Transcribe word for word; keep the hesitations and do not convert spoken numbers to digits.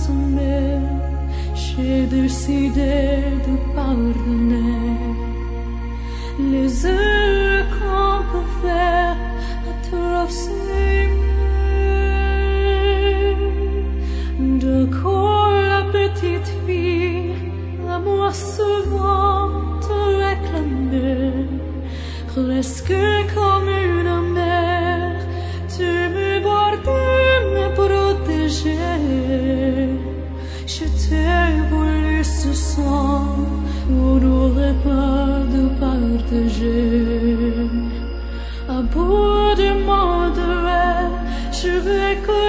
sommet, j'ai décidé de pardonner les erreurs qu'on peut faire à trop s'aimer. De quoi la petite fille, à moi souvent te réclamer, presque comme une mère, tu me bordais, me protéger. Je t'ai voulu ce sang, on n'aurait pas de partager. À bout de mon rêve, je vais courir.